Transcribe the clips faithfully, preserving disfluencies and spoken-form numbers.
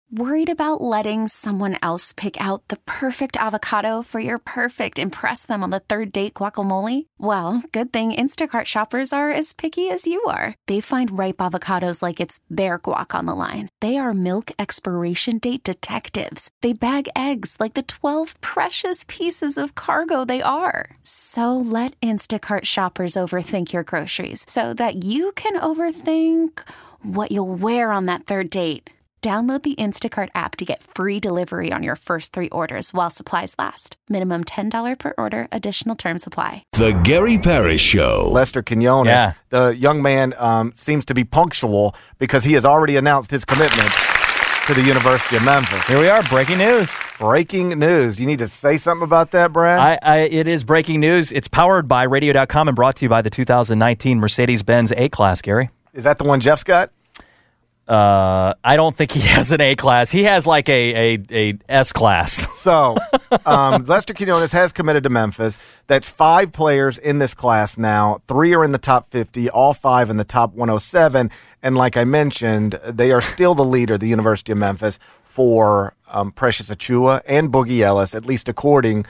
Worried about letting someone else pick out the perfect avocado for your perfect impress them on the third date guacamole? Well, good thing Instacart shoppers are as picky as you are. They find ripe avocados like it's their guac on the line. They are milk expiration date detectives. They bag eggs like the twelve precious pieces of cargo they are. So let Instacart shoppers overthink your groceries so that you can overthink what you'll wear on that third date. Download the Instacart app to get free delivery on your first three orders while supplies last. Minimum ten dollars per order. Additional terms apply. The Gary Parrish Show. Lester Quinones, Yeah. the young man um, seems to be punctual because he has already announced his commitment to the University of Memphis. Here we are, breaking news. Breaking news. You need to say something about that, Brad? I, I, it is breaking news. It's powered by radio dot com and brought to you by the two thousand nineteen Mercedes-Benz A-Class, Gary. Is that the one Jeff's got? Uh, I don't think he has an A-Class. He has like a, a, a S-Class. So, um, Lester Quinones has committed to Memphis. That's five players in this class now. Three are in the top fifty, all five in the top one oh seven. And like I mentioned, they are still the leader, the University of Memphis, for um, Precious Achiuwa and Boogie Ellis, at least according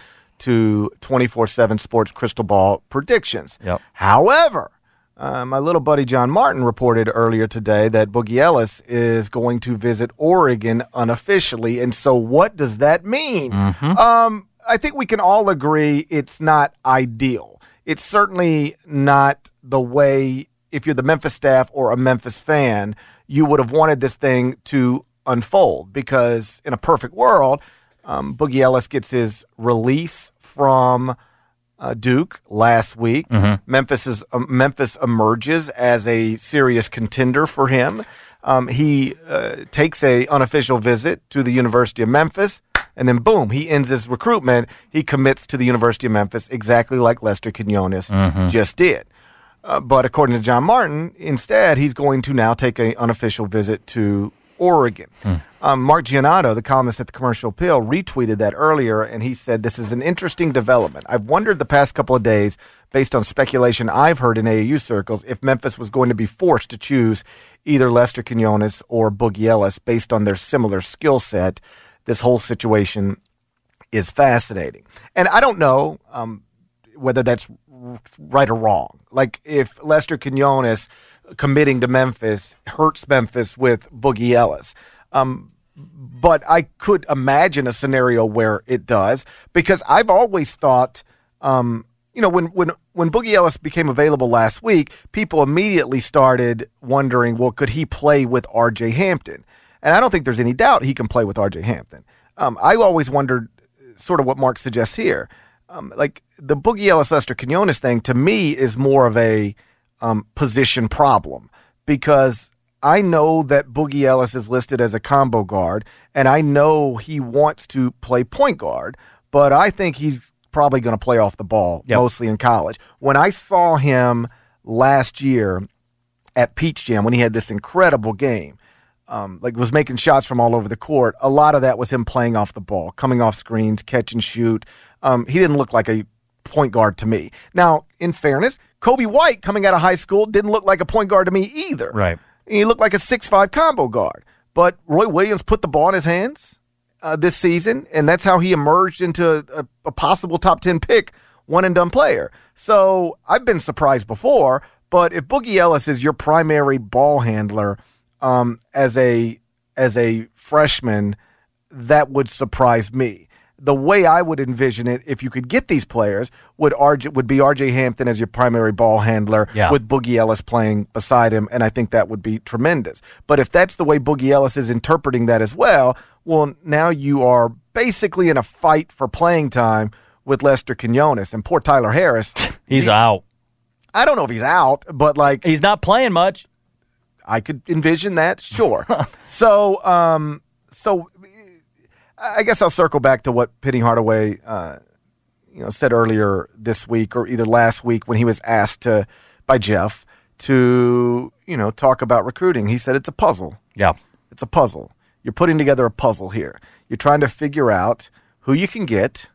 to twenty-four seven Sports Crystal Ball predictions. Yep. However, Uh, my little buddy John Martin reported earlier today that Boogie Ellis is going to visit Oregon unofficially. And so what does that mean? Mm-hmm. Um, I think we can all agree it's not ideal. It's certainly not the way, if you're the Memphis staff or a Memphis fan, you would have wanted this thing to unfold. Because in a perfect world, um, Boogie Ellis gets his release from Uh, Duke last week. Mm-hmm. Memphis is uh, Memphis emerges as a serious contender for him. Um, he uh, takes a unofficial visit to the University of Memphis, and then boom, he ends his recruitment. He commits to the University of Memphis exactly like Lester Quinones Mm-hmm. just did. Uh, but according to John Martin, instead, he's going to now take an unofficial visit to Oregon. Mm. Um, Mark Giannotto, the columnist at the Commercial Appeal, retweeted that earlier, and he said, "This is an interesting development. I've wondered the past couple of days, based on speculation I've heard in A A U circles, if Memphis was going to be forced to choose either Lester Quinones or Boogie Ellis based on their similar skill set. This whole situation is fascinating." And I don't know um, whether that's right or wrong. Like, if Lester Quinones committing to Memphis hurts Memphis with Boogie Ellis. Um, but I could imagine a scenario where it does, because I've always thought, um, you know, when, when, when Boogie Ellis became available last week, people immediately started wondering, well, could he play with R J Hampton? And I don't think there's any doubt he can play with R J Hampton. Um, I always wondered sort of what Mark suggests here. Um, like, the Boogie Ellis Lester Quinones thing to me is more of a Um, position problem, because I know that Boogie Ellis is listed as a combo guard, and I know he wants to play point guard, but I think he's probably going to play off the ball, yep. mostly in college. When I saw him last year at Peach Jam, when he had this incredible game, um, like was making shots from all over the court, a lot of that was him playing off the ball, coming off screens, catch and shoot. Um, he didn't look like a point guard to me. Now, in fairness, Kobe White, coming out of high school, didn't look like a point guard to me either. Right. He looked like a six five combo guard. But Roy Williams put the ball in his hands uh, this season, and that's how he emerged into a, a possible top ten pick, one-and-done player. So I've been surprised before, but if Boogie Ellis is your primary ball handler um, as a as a freshman, that would surprise me. The way I would envision it, if you could get these players, would R J, would be R J Hampton as your primary ball handler, yeah. with Boogie Ellis playing beside him, and I think that would be tremendous. But if that's the way Boogie Ellis is interpreting that as well, well, now you are basically in a fight for playing time with Lester Quinones. And poor Tyler Harris. He's he, out. I don't know if he's out, but like... He's not playing much. I could envision that, sure. so, um, so... I guess I'll circle back to what Penny Hardaway, uh, you know, said earlier this week, or either last week, when he was asked to by Jeff to, you know, talk about recruiting. He said it's a puzzle. Yeah, it's a puzzle. You're putting together a puzzle here. You're trying to figure out who you can get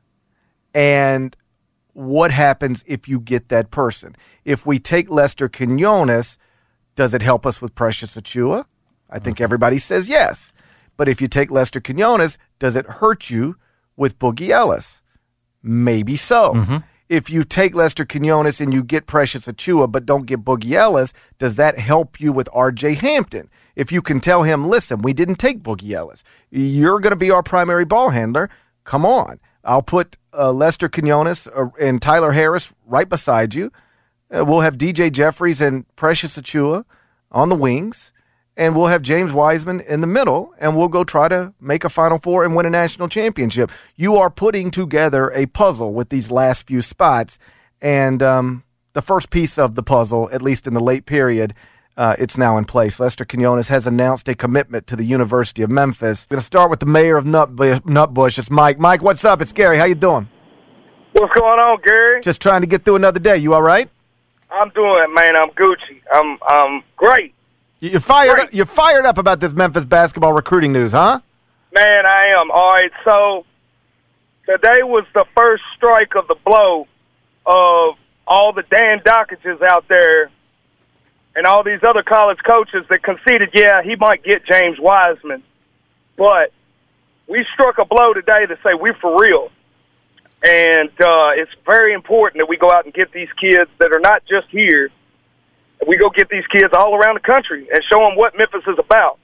and what happens if you get that person. If we take Lester Quinones, does it help us with Precious Achiuwa? I think everybody says yes. But if you take Lester Quinones, does it hurt you with Boogie Ellis? Maybe so. Mm-hmm. If you take Lester Quinones and you get Precious Achiuwa but don't get Boogie Ellis, does that help you with R J Hampton? If you can tell him, listen, we didn't take Boogie Ellis. You're going to be our primary ball handler. Come on. I'll put uh, Lester Quinones uh, and Tyler Harris right beside you. Uh, we'll have D J Jeffries and Precious Achiuwa on the wings. And we'll have James Wiseman in the middle, and we'll go try to make a Final Four and win a national championship. You are putting together a puzzle with these last few spots, and um, the first piece of the puzzle, at least in the late period, uh, it's now in place. Lester Quinones has announced a commitment to the University of Memphis. We're going to start with the mayor of Nutbush. Nutbush. It's Mike. Mike, what's up? It's Gary. How you doing? What's going on, Gary? Just trying to get through another day. You all right? I'm doing it, man. I'm Gucci. I'm I'm great. You're fired. You're fired up about this Memphis basketball recruiting news, huh? Man, I am. All right. So today was the first strike of the blow of all the Dan Dockages out there and all these other college coaches that conceded, yeah, he might get James Wiseman, but we struck a blow today to say we're for real, and uh, it's very important that we go out and get these kids that are not just here. We go get these kids all around the country and show them what Memphis is about.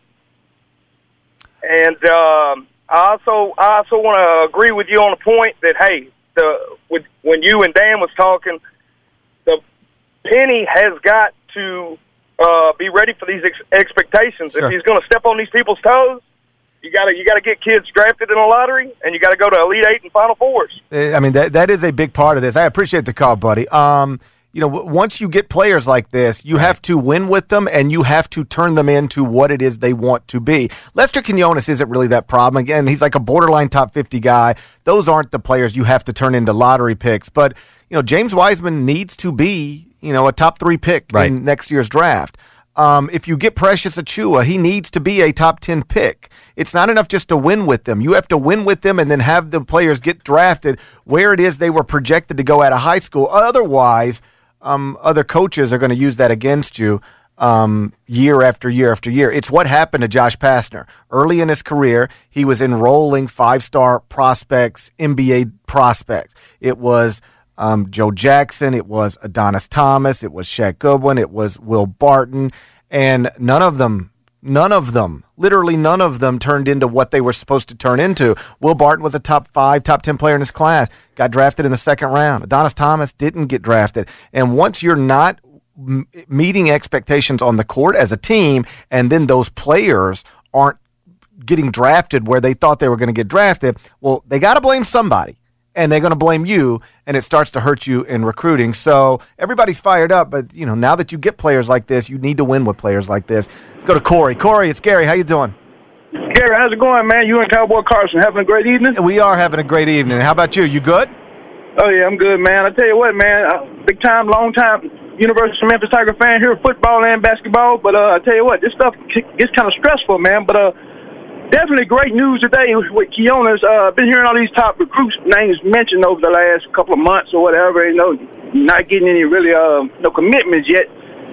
And um, I also I also want to agree with you on the point that, hey, the with, when you and Dan was talking, the penny has got to uh, be ready for these ex- expectations. Sure. If he's going to step on these people's toes, you got to you got to get kids drafted in a lottery, and you got to go to Elite Eight and Final Fours. I mean, that that is a big part of this. I appreciate the call, buddy. Um, you know, once you get players like this, you have to win with them, and you have to turn them into what it is they want to be. Lester Quinones isn't really that problem. Again, he's like a borderline top fifty guy. Those aren't the players you have to turn into lottery picks. But, you know, James Wiseman needs to be, you know, a top three pick right. in next year's draft. Um, if you get Precious Achiuwa, he needs to be a top ten pick. It's not enough just to win with them. You have to win with them and then have the players get drafted where it is they were projected to go out of high school. Otherwise, Um, other coaches are going to use that against you um, year after year after year. It's what happened to Josh Pastner. Early in his career, he was enrolling five-star prospects, N B A prospects. It was um, Joe Jackson. It was Adonis Thomas. It was Shaq Goodwin. It was Will Barton. And none of them, none of them, literally none of them turned into what they were supposed to turn into. Will Barton was a top five, top ten player in his class, got drafted in the second round. Adonis Thomas didn't get drafted. And once you're not m- meeting expectations on the court as a team, and then those players aren't getting drafted where they thought they were going to get drafted, well, they got to blame somebody. And they're going to blame you, and it starts to hurt you in recruiting. So everybody's fired up, but you know, now that you get players like this, you need to win with players like this. Let's go to Corey. Corey, it's Gary. How you doing? Gary, how's it going, man? You and Cowboy Carson having a great evening? We are having a great evening. How about you? You good? Oh, yeah, I'm good, man. I tell you what, man, uh, big time, long time University of Memphis Tiger fan here, football and basketball. But uh, I tell you what, this stuff gets kind of stressful, man. But uh, definitely great news today with Quinones. Uh, been hearing all these top recruits names mentioned over the last couple of months or whatever. You know, not getting any really uh, no commitments yet.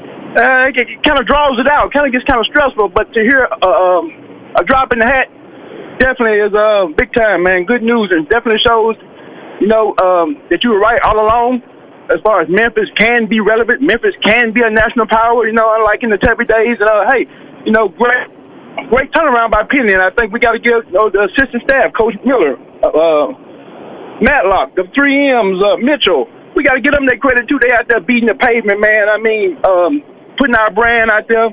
Uh, it, it kind of draws it out. Kind of gets kind of stressful. But to hear uh, um, a drop in the hat definitely is uh, big time, man. Good news, and definitely shows, you know, um, that you were right all along. As far as Memphis can be relevant, Memphis can be a national power. You know, unlike in the Tubby days. And uh, hey, you know, great. Great turnaround by Penny, and I think we got to give you know, the assistant staff, Coach Miller, uh, Matlock, the three M's, uh, Mitchell. We got to give them their credit, too. They out there beating the pavement, man. I mean, um, putting our brand out there,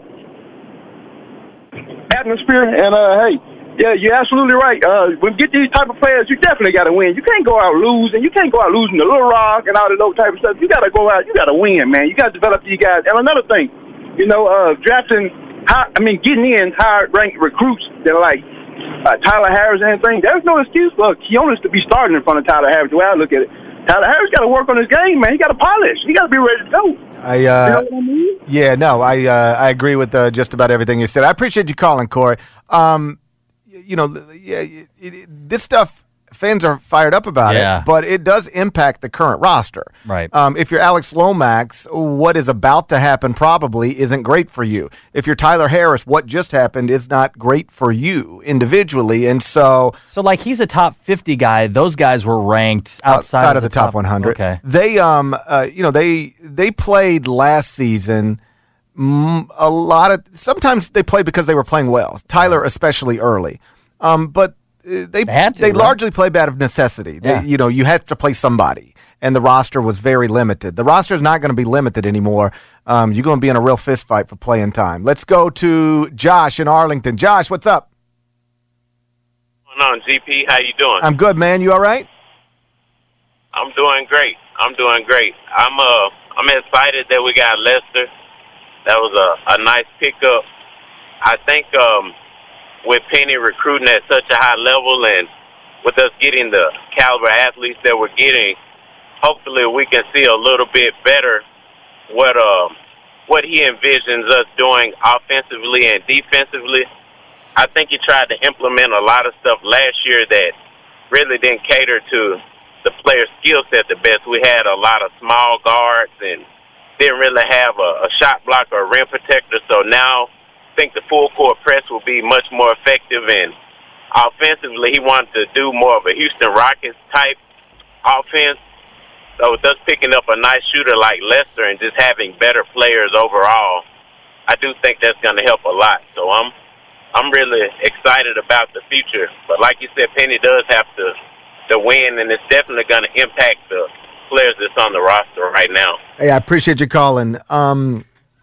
atmosphere, and, uh, hey, yeah, you're absolutely right. Uh, when you get these type of players, you definitely got to win. You can't go out losing. You can't go out losing the Little Rock and all of those type of stuff. You got to go out. You got to win, man. You got to develop these guys. And another thing, you know, uh, drafting – High, I mean, getting in higher-ranked recruits that are like uh, Tyler Harris and anything, there's no excuse for Quinones to be starting in front of Tyler Harris, the way I look at it. Tyler Harris got to work on his game, man. He got to polish. He got to be ready to go. I, uh, you know what I mean? Yeah, no, I uh, I agree with uh, just about everything you said. I appreciate you calling, Corey. Um, you know, yeah, it, it, this stuff fans are fired up about Yeah. it, but it does impact the current roster. Right. Um, if you're Alex Lomax, what is about to happen probably isn't great for you. If you're Tyler Harris, what just happened is not great for you individually. And so, So, like, he's a top fifty guy. Those guys were ranked outside, outside of the, top, one hundred, Okay. they um uh, you know they they played last season. Mm, a lot of sometimes they played because they were playing well. Tyler especially early, um, but uh, they They had to, they right? largely played out of necessity. They, Yeah. You know, you had to play somebody, and the roster was very limited. The roster is not going to be limited anymore. Um, you're going to be in a real fist fight for playing time. Let's go to Josh in Arlington. Josh, what's up? What's going on, G P? How you doing? I'm good, man. You all right? I'm doing great. I'm doing great. I'm uh I'm excited that we got Lester. That was a, a nice pickup. I think um, with Penny recruiting at such a high level and with us getting the caliber athletes that we're getting, hopefully we can see a little bit better what um what he envisions us doing offensively and defensively. I think he tried to implement a lot of stuff last year that really didn't cater to the player's skill set the best. We had a lot of small guards and didn't really have a, a shot block or a rim protector. So now I think the full court press will be much more effective. And offensively, he wanted to do more of a Houston Rockets type offense. So with us picking up a nice shooter like Lester and just having better players overall, I do think that's going to help a lot. So I'm I'm really excited about the future. But like you said, Penny does have to, to win, and it's definitely going to impact the players that's on the roster right now. Hey, I appreciate you calling. Um,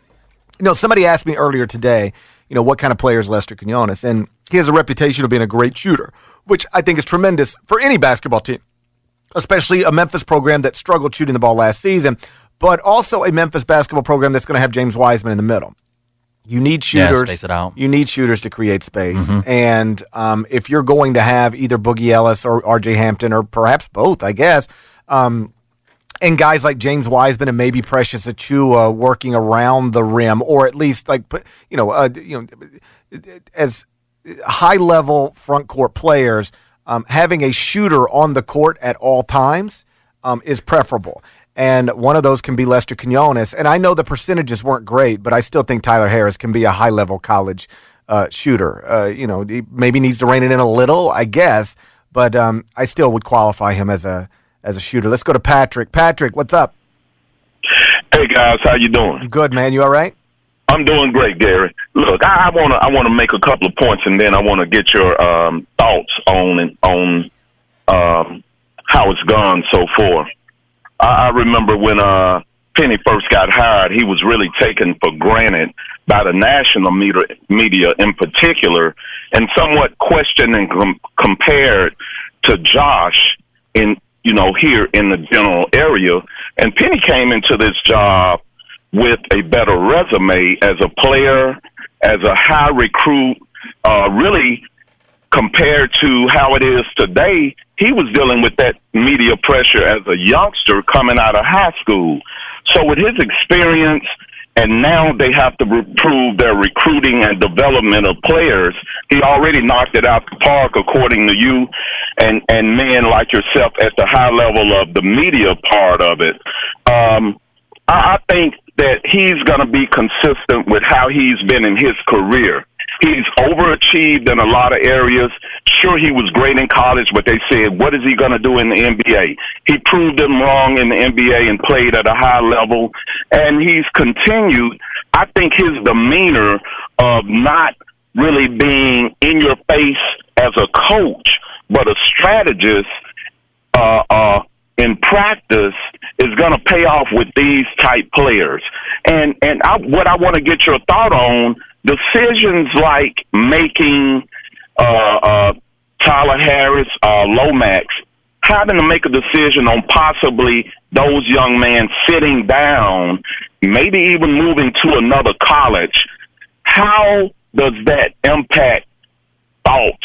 you know, somebody asked me earlier today, you know, what kind of player is Lester Quinones? And he has a reputation of being a great shooter, which I think is tremendous for any basketball team, especially a Memphis program that struggled shooting the ball last season, but also a Memphis basketball program that's going to have James Wiseman in the middle. You need shooters. Yeah, space it out. You need shooters to create space. Mm-hmm. And um, if you're going to have either Boogie Ellis or R J Hampton or perhaps both, I guess, um, and guys like James Wiseman and maybe Precious Achiuwa working around the rim, or at least like you know, uh, you know, as high level front court players, um, having a shooter on the court at all times um, is preferable. And one of those can be Lester Quinones. And I know the percentages weren't great, but I still think Tyler Harris can be a high level college uh, shooter. Uh, you know, he maybe needs to rein it in a little, I guess, but um, I still would qualify him as a. as a shooter. Let's go to Patrick. Patrick, what's up? Hey guys, how you doing? Good, man. You all right? I'm doing great, Gary. Look, I want to I want to make a couple of points, and then I want to get your um, thoughts on on um, how it's gone so far. I, I remember when uh, Penny first got hired, he was really taken for granted by the national media, media in particular, and somewhat questioned and com- compared to Josh in. you know, here in the general area. And Penny came into this job with a better resume as a player, as a high recruit, uh, really compared to how it is today. He was dealing with that media pressure as a youngster coming out of high school. So with his experience, and now they have to improve their recruiting and development of players. He already knocked it out the park, according to you, and, and men like yourself at the high level of the media part of it. Um, I, I think that he's going to be consistent with how he's been in his career. He's overachieved in a lot of areas. Sure, he was great in college, but they said, what is he going to do in the N B A? He proved them wrong in the N B A and played at a high level, and he's continued. I think his demeanor of not really being in your face as a coach, but a strategist uh, uh, in practice is going to pay off with these type players. And, and I, what I want to get your thought on, decisions like making uh, uh, Tyler Harris, uh, Lomax, having to make a decision on possibly those young men sitting down, maybe even moving to another college, how does that impact thoughts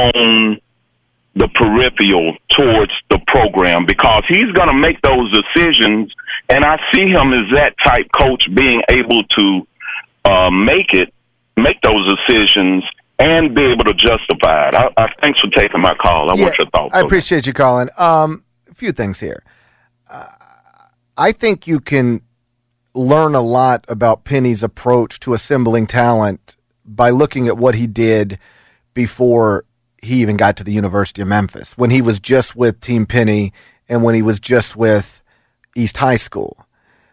on the peripheral towards the program? Because he's going to make those decisions, and I see him as that type coach being able to uh, make it, make those decisions and be able to justify it. I, I, thanks for taking my call. I yeah, want your thoughts. I appreciate you calling. Um, a few things here. Uh, I think you can learn a lot about Penny's approach to assembling talent by looking at what he did before he even got to the University of Memphis, when he was just with Team Penny and when he was just with East High School.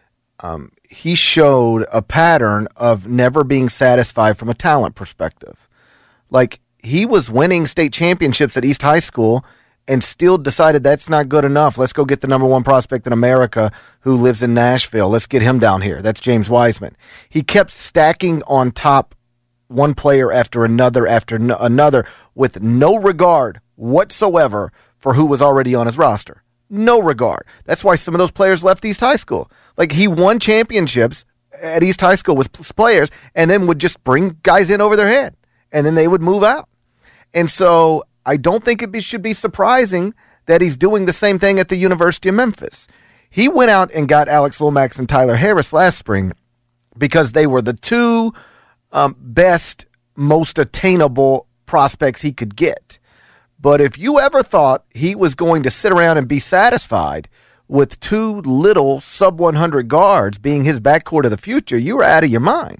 Um, he showed a pattern of never being satisfied from a talent perspective. Like, he was winning state championships at East High School and still decided that's not good enough. Let's go get the number one prospect in America who lives in Nashville. Let's get him down here. That's James Wiseman. He kept stacking on top one player after another after n- another with no regard whatsoever for who was already on his roster. No regard. That's why some of those players left East High School. Like, he won championships at East High School with players and then would just bring guys in over their head, and then they would move out. And so I don't think it be, should be surprising that he's doing the same thing at the University of Memphis. He went out and got Alex Lomax and Tyler Harris last spring because they were the two um, best, most attainable prospects he could get. But if you ever thought he was going to sit around and be satisfied with two little sub one hundred guards being his backcourt of the future, you were out of your mind.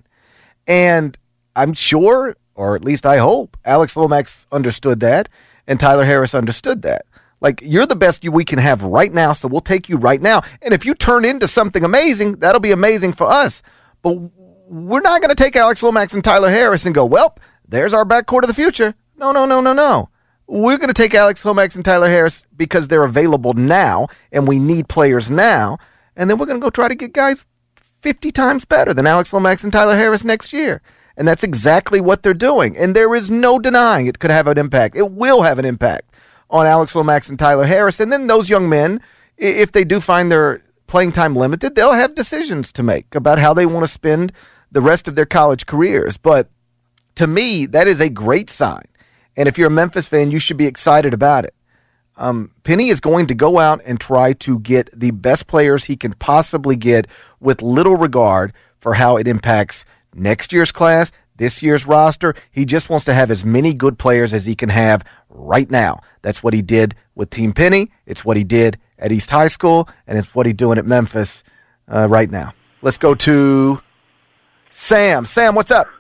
And I'm sure, or at least I hope, Alex Lomax understood that and Tyler Harris understood that. Like, you're the best we can have right now, so we'll take you right now. And if you turn into something amazing, that'll be amazing for us. But we're not going to take Alex Lomax and Tyler Harris and go, well, there's our backcourt of the future. No, no, no, no, no. We're going to take Alex Lomax and Tyler Harris because they're available now and we need players now. And then we're going to go try to get guys fifty times better than Alex Lomax and Tyler Harris next year. And that's exactly what they're doing. And there is no denying it could have an impact. It will have an impact on Alex Lomax and Tyler Harris. And then those young men, if they do find their playing time limited, they'll have decisions to make about how they want to spend the rest of their college careers. But to me, that is a great sign. And if you're a Memphis fan, you should be excited about it. Um, Penny is going to go out and try to get the best players he can possibly get with little regard for how it impacts next year's class, this year's roster. He just wants to have as many good players as he can have right now. That's what he did with Team Penny. It's what he did at East High School, and it's what he's doing at Memphis uh, right now. Let's go to Sam. Sam, what's up?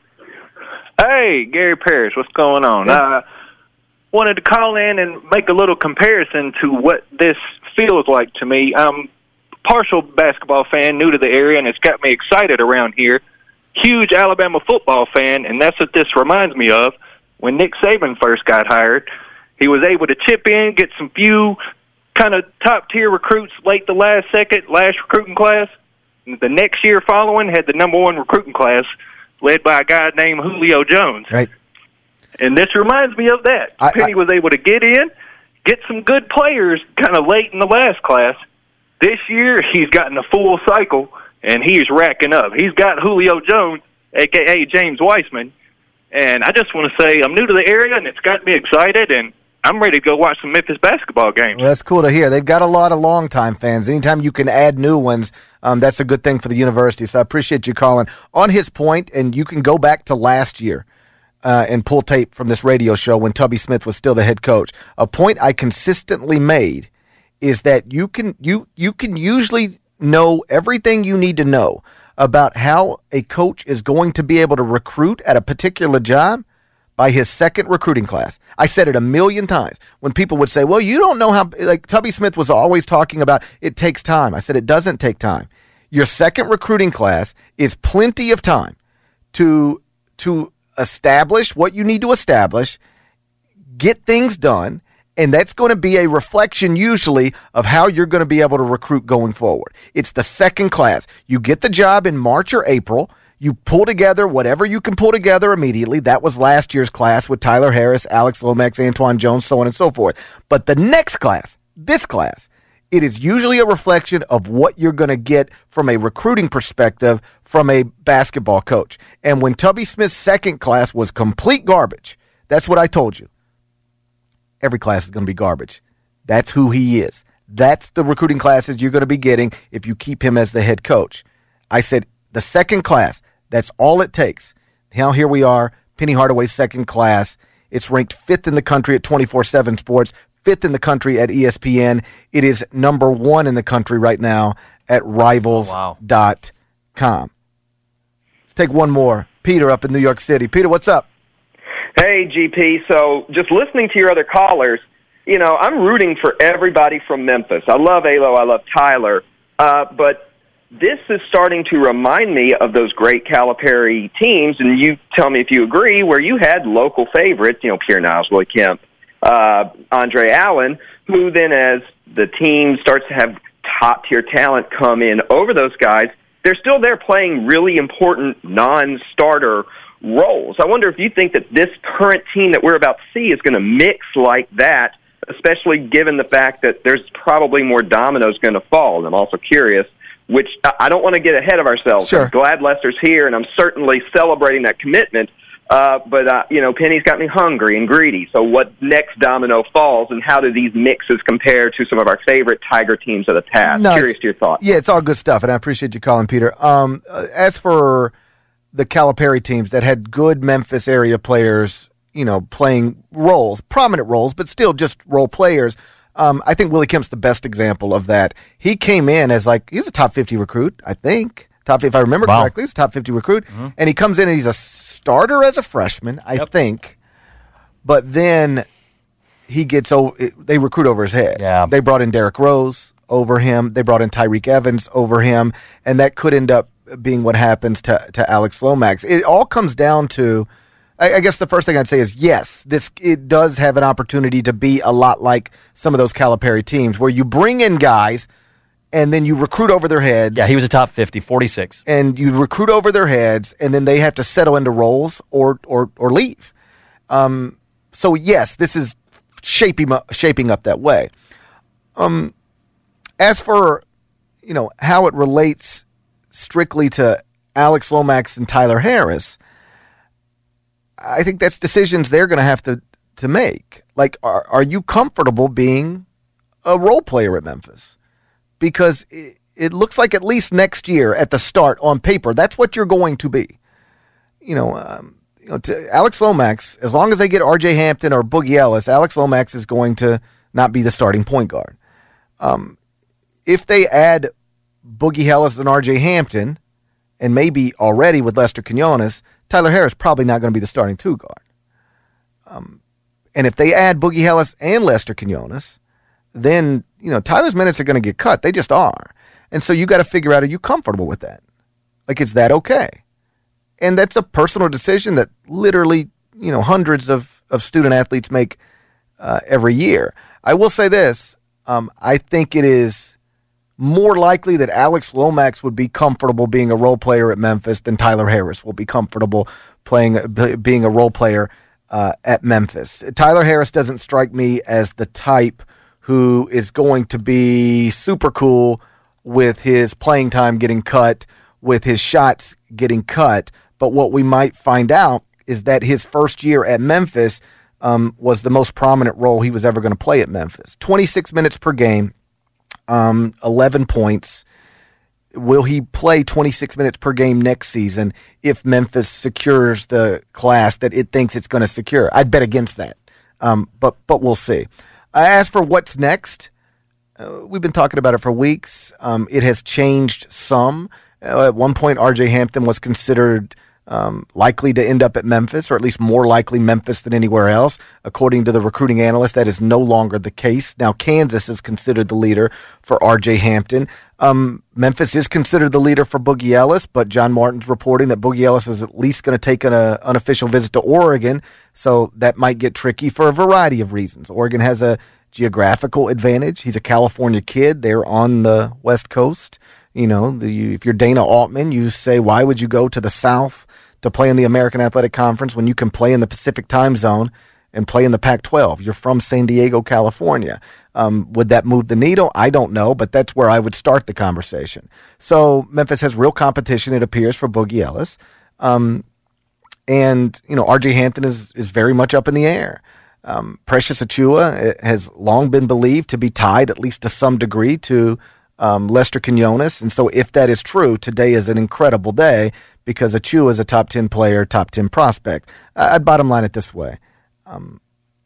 Hey, Gary Parrish, what's going on? I uh, wanted to call in and make a little comparison to what this feels like to me. I'm a partial basketball fan, new to the area, and it's got me excited around here. Huge Alabama football fan, and that's what this reminds me of. When Nick Saban first got hired, he was able to chip in, get some few kind of top-tier recruits late the last second, last recruiting class. And the next year following had the number one recruiting class, led by a guy named Julio Jones. Right. And this reminds me of that. I, Penny I, was able to get in, get some good players kind of late in the last class. This year, he's gotten a full cycle, and he's racking up. He's got Julio Jones, a k a. James Wiseman. And I just want to say I'm new to the area, and it's got me excited, and I'm ready to go watch some Memphis basketball games. Well, that's cool to hear. They've got a lot of longtime fans. Anytime you can add new ones, um, that's a good thing for the university. So I appreciate you calling. On his point, and you can go back to last year uh, and pull tape from this radio show when Tubby Smith was still the head coach. A point I consistently made is that you can you you can usually know everything you need to know about how a coach is going to be able to recruit at a particular job by his second recruiting class. I said it a million times when people would say, well, you don't know how, like Tubby Smith was always talking about it takes time. I said it doesn't take time. Your second recruiting class is plenty of time to, to establish what you need to establish, get things done, and that's going to be a reflection usually of how you're going to be able to recruit going forward. It's the second class. You get the job in March or April. You pull together whatever you can pull together immediately. That was last year's class with Tyler Harris, Alex Lomax, Antoine Jones, so on and so forth. But the next class, this class, it is usually a reflection of what you're going to get from a recruiting perspective from a basketball coach. And when Tubby Smith's second class was complete garbage, that's what I told you. Every class is going to be garbage. That's who he is. That's the recruiting classes you're going to be getting if you keep him as the head coach. I said the second class, that's all it takes. Now here we are. Penny Hardaway second class. It's ranked fifth in the country at twenty-four seven Sports, fifth in the country at E S P N. It is number one in the country right now at rivals dot com. Let's take one more. Peter up in New York City. Peter, what's up? Hey, G P. So just listening to your other callers, you know, I'm rooting for everybody from Memphis. I love A L O. I love Tyler. Uh, but this is starting to remind me of those great Calipari teams, and you tell me if you agree, where you had local favorites, you know, Pierre Niles, Roy Kemp, uh, Andre Allen, who then as the team starts to have top-tier talent come in over those guys, they're still there playing really important non-starter roles. I wonder if you think that this current team that we're about to see is going to mix like that, especially given the fact that there's probably more dominoes going to fall. And I'm also curious, which I don't want to get ahead of ourselves. Sure. I'm glad Lester's here, and I'm certainly celebrating that commitment. Uh, but, uh, you know, Penny's got me hungry and greedy. So what next domino falls, and how do these mixes compare to some of our favorite Tiger teams of the past? No, Curious to your thoughts. Yeah, it's all good stuff, and I appreciate you calling, Peter. Um, as for the Calipari teams that had good Memphis area players, you know, playing roles, prominent roles, but still just role players, um, I think Willie Kemp's the best example of that. He came in as like, he was a top fifty recruit, I think. Top, if I remember Wow. correctly, he's a top fifty recruit. Mm-hmm. And he comes in and he's a starter as a freshman, I Yep. think. But then he gets over, they recruit over his head. Yeah. They brought in Derrick Rose over him. They brought in Tyreek Evans over him. And that could end up being what happens to, to Alex Lomax. It all comes down to, I, I guess the first thing I'd say is, yes, this it does have an opportunity to be a lot like some of those Calipari teams where you bring in guys and then you recruit over their heads. Yeah, he was a top fifty, forty-six. And you recruit over their heads, and then they have to settle into roles or or or leave. Um, so yes, this is shaping up, shaping up that way. Um, as for you know how it relates strictly to Alex Lomax and Tyler Harris, I think that's decisions they're going to have to to make. Like, are are you comfortable being a role player at Memphis? Because it, it looks like at least next year at the start on paper, that's what you're going to be. You know, um, you know, to Alex Lomax, as long as they get R J Hampton or Boogie Ellis, Alex Lomax is going to not be the starting point guard. Um, if they add Boogie Ellis and R J Hampton, and maybe already with Lester Quinones, Tyler Harris probably not going to be the starting two guard. Um, and if they add Boogie Ellis and Lester Quinones, then, you know, Tyler's minutes are going to get cut. They just are. And so you got to figure out, are you comfortable with that? Like, is that okay? And that's a personal decision that literally, you know, hundreds of, of student athletes make uh, every year. I will say this. Um, I think it is more likely that Alex Lomax would be comfortable being a role player at Memphis than Tyler Harris will be comfortable playing, being a role player uh, at Memphis. Tyler Harris doesn't strike me as the type who is going to be super cool with his playing time getting cut, with his shots getting cut. But what we might find out is that his first year at Memphis um, was the most prominent role he was ever going to play at Memphis. twenty-six minutes per game, um, eleven points. Will he play twenty-six minutes per game next season if Memphis secures the class that it thinks it's going to secure? I'd bet against that, um, but but we'll see. As for what's next, uh, we've been talking about it for weeks. Um, it has changed some. Uh, at one point, R J Hampton was considered um, likely to end up at Memphis, or at least more likely Memphis than anywhere else. According to the recruiting analyst, that is no longer the case. Now, Kansas is considered the leader for R J Hampton. Um, Memphis is considered the leader for Boogie Ellis, but John Martin's reporting that Boogie Ellis is at least going to take an uh, unofficial visit to Oregon, so that might get tricky for a variety of reasons. Oregon has a geographical advantage. He's a California kid. They're on the West Coast. You know, the, if you're Dana Altman, you say, why would you go to the South to play in the American Athletic Conference when you can play in the Pacific time zone and play in the Pac twelve? You're from San Diego, California. Um, would that move the needle? I don't know, but that's where I would start the conversation. So Memphis has real competition, it appears, for Boogie Ellis. Um, and, you know, R J Hampton is, is very much up in the air. Um, Precious Achiuwa has long been believed to be tied, at least to some degree, to um, Lester Quinones. And so if that is true, today is an incredible day because Achua is a top ten player, top ten prospect. I'd bottom line it this way. Um,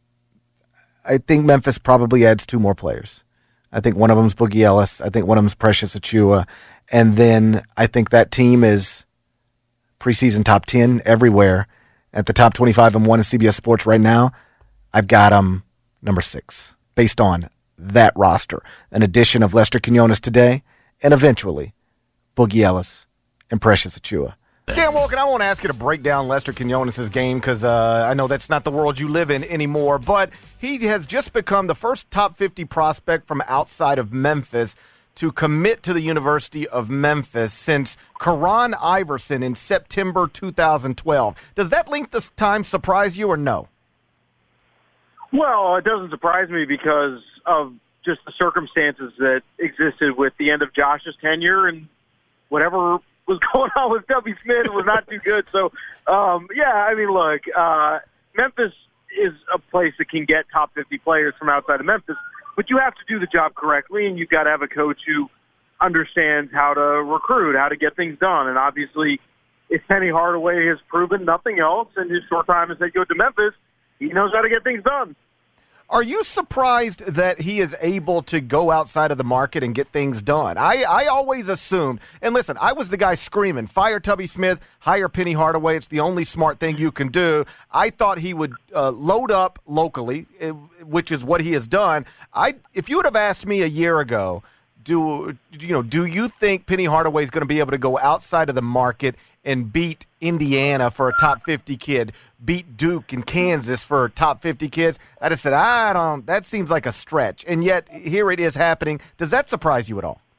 I think Memphis probably adds two more players. I think one of them is Boogie Ellis. I think one of them is Precious Achua. And then I think that team is preseason top ten everywhere. At the top twenty-five and one in C B S Sports right now, I've got them number six based on that roster. An addition of Lester Quinones today, and eventually Boogie Ellis and Precious Achua. Dan Wolken, I won't ask you to break down Lester Quinones' game because uh, I know that's not the world you live in anymore, but he has just become the first top fifty prospect from outside of Memphis to commit to the University of Memphis since Karan Iverson in September two thousand twelve. Does that length of time surprise you or no? Well, it doesn't surprise me because of just the circumstances that existed with the end of Josh's tenure and whatever was going on with Tubby Smith was not too good. So, um, yeah, I mean, look, uh, Memphis is a place that can get top fifty players from outside of Memphis, but you have to do the job correctly, and you've got to have a coach who understands how to recruit, how to get things done. And obviously, if Penny Hardaway has proven nothing else in his short time as head coach to Memphis, he knows how to get things done. Are you surprised that he is able to go outside of the market and get things done? I, I always assumed, and listen, I was the guy screaming, fire Tubby Smith, hire Penny Hardaway. It's the only smart thing you can do. I thought he would uh, load up locally, which is what he has done. I, if you would have asked me a year ago, do you know? Do you think Penny Hardaway is going to be able to go outside of the market and beat Indiana for a top fifty kid, beat Duke and Kansas for top fifty kids? I just said, I don't, that seems like a stretch. And yet, here it is happening. Does that surprise you at all?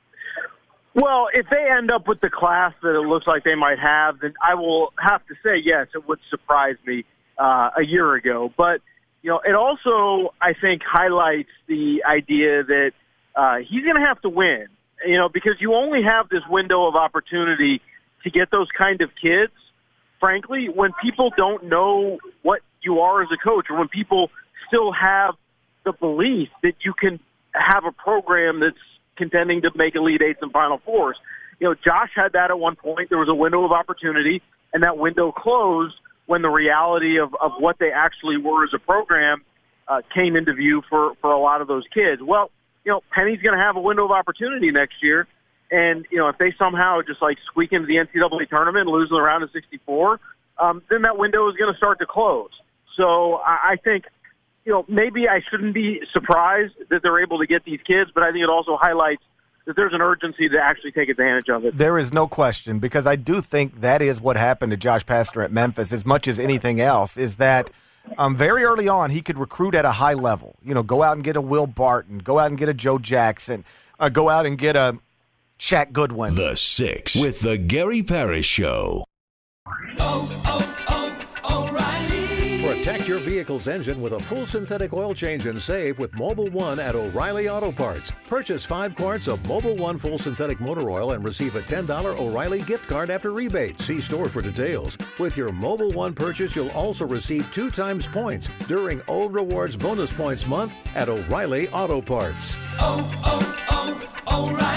Well, if they end up with the class that it looks like they might have, then I will have to say, yes, it would surprise me uh, a year ago. But, you know, it also, I think, highlights the idea that uh, he's going to have to win, you know, because you only have this window of opportunity to get those kind of kids, frankly, when people don't know what you are as a coach, or when people still have the belief that you can have a program that's contending to make Elite Eights and Final Fours. You know, Josh had that at one point. There was a window of opportunity, and that window closed when the reality of, of what they actually were as a program uh, came into view for, for a lot of those kids. Well, you know, Penny's going to have a window of opportunity next year. And, you know, if they somehow just, like, squeak into the N C double A tournament and lose the round of sixty-four, um, then that window is going to start to close. So I, I think, you know, maybe I shouldn't be surprised that they're able to get these kids, but I think it also highlights that there's an urgency to actually take advantage of it. There is no question, because I do think that is what happened to Josh Pastner at Memphis as much as anything else, is that um, very early on he could recruit at a high level. You know, go out and get a Will Barton, go out and get a Joe Jackson, uh, go out and get a Shaq Goodwin. The Six with the Gary Parrish Show. Oh, oh, oh, O'Reilly. Protect your vehicle's engine with a full synthetic oil change and save with Mobil One at O'Reilly Auto Parts. Purchase five quarts of Mobil One full synthetic motor oil and receive a ten dollars O'Reilly gift card after rebate. See store for details. With your Mobil One purchase, you'll also receive two times points during Old Rewards Bonus Points Month at O'Reilly Auto Parts. Oh, oh, oh, O'Reilly.